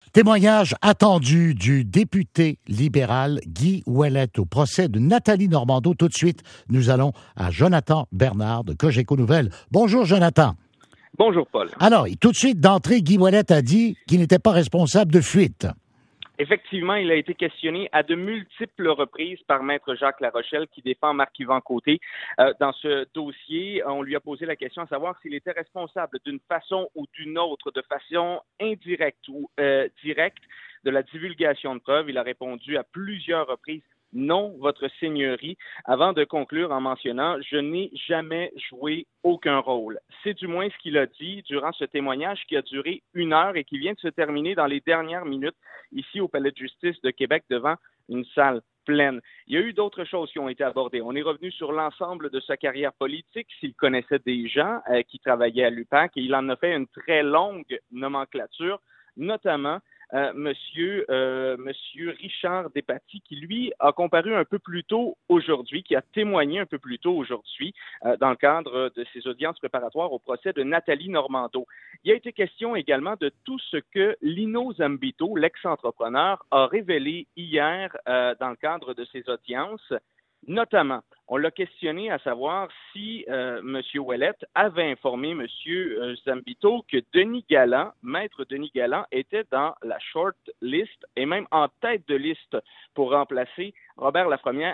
Témoignage attendu du député libéral Guy Ouellet au procès de Nathalie Normando. Tout de suite, nous allons à Jonathan Bernard de Cogeco Nouvelles. Bonjour, Jonathan. Bonjour, Paul. Alors, tout de suite, d'entrée, Guy Ouellet a dit qu'il n'était pas responsable de fuite. Effectivement, il a été questionné à de multiples reprises par Maître Jacques Larochelle, qui défend Marc-Yvan Côté. Dans ce dossier, on lui a posé la question à savoir s'il était responsable d'une façon ou d'une autre, de façon indirecte ou directe, de la divulgation de preuves. Il a répondu à plusieurs reprises « Non, votre seigneurie », avant de conclure en mentionnant « Je n'ai jamais joué aucun rôle ». C'est du moins ce qu'il a dit durant ce témoignage qui a duré 1 heure et qui vient de se terminer dans les dernières minutes ici au Palais de justice de Québec devant une salle pleine. Il y a eu d'autres choses qui ont été abordées. On est revenu sur l'ensemble de sa carrière politique, s'il connaissait des gens qui travaillaient à l'UPAC, et il en a fait une très longue nomenclature, notamment Monsieur Richard Despatie, qui lui a comparu un peu plus tôt aujourd'hui, qui a témoigné un peu plus tôt aujourd'hui dans le cadre de ses audiences préparatoires au procès de Nathalie Normando. Il a été question également de tout ce que Lino Zambito, l'ex-entrepreneur, a révélé hier dans le cadre de ses audiences. Notamment, on l'a questionné à savoir si M. Ouellet avait informé M. Zambito que Denis Galland, maître Denis Galland, était dans la short list et même en tête de liste pour remplacer Robert Lafrenière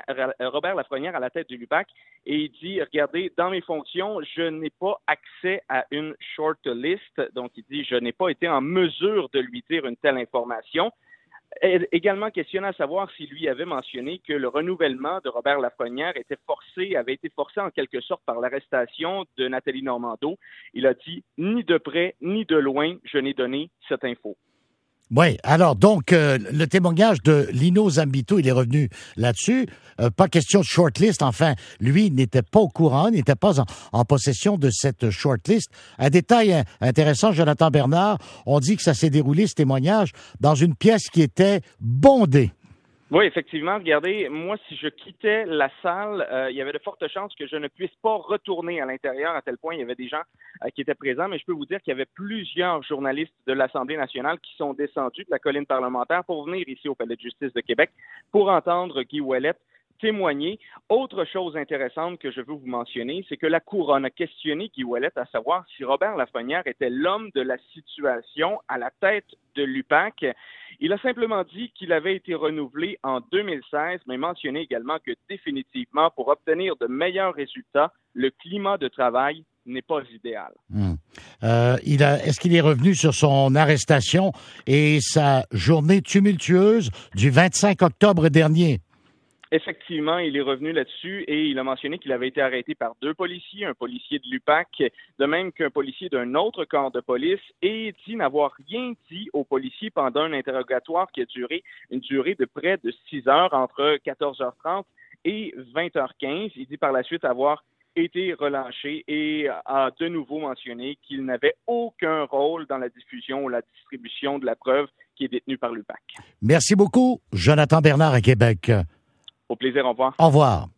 à la tête de l'UPAC. Et il dit, regardez, dans mes fonctions, je n'ai pas accès à une short list. Donc, il dit, je n'ai pas été en mesure de lui dire une telle information. Également questionné à savoir s'il lui avait mentionné que le renouvellement de Robert Lafrenière avait été forcé en quelque sorte par l'arrestation de Nathalie Normando. Il a dit « Ni de près, ni de loin, je n'ai donné cette info ». Oui, alors donc, le témoignage de Lino Zambito, il est revenu là-dessus. Pas question de shortlist, enfin, lui n'était pas au courant, n'était pas en possession de cette shortlist. Un détail intéressant, Jonathan Bernard, on dit que ça s'est déroulé, ce témoignage, dans une pièce qui était bondée. Oui, effectivement. Regardez, moi, si je quittais la salle, il y avait de fortes chances que je ne puisse pas retourner à l'intérieur, à tel point il y avait des gens qui étaient présents, mais je peux vous dire qu'il y avait plusieurs journalistes de l'Assemblée nationale qui sont descendus de la colline parlementaire pour venir ici au Palais de justice de Québec pour entendre Guy Ouellet témoigner. Autre chose intéressante que je veux vous mentionner, c'est que la Couronne a questionné Guy Ouellet à savoir si Robert Lafrenière était l'homme de la situation à la tête de l'UPAC. Il a simplement dit qu'il avait été renouvelé en 2016, mais mentionné également que définitivement, pour obtenir de meilleurs résultats, le climat de travail n'est pas idéal. Est-ce qu'il est revenu sur son arrestation et sa journée tumultueuse du 25 octobre dernier? Effectivement, il est revenu là-dessus et il a mentionné qu'il avait été arrêté par 2 policiers, un policier de l'UPAC, de même qu'un policier d'un autre corps de police, et dit n'avoir rien dit aux policiers pendant un interrogatoire qui a duré une durée de près de 6 heures, entre 14h30 et 20h15. Il dit par la suite avoir été relâché et a de nouveau mentionné qu'il n'avait aucun rôle dans la diffusion ou la distribution de la preuve qui est détenue par l'UPAC. Merci beaucoup, Jonathan Bernard à Québec. Au plaisir, au revoir. Au revoir.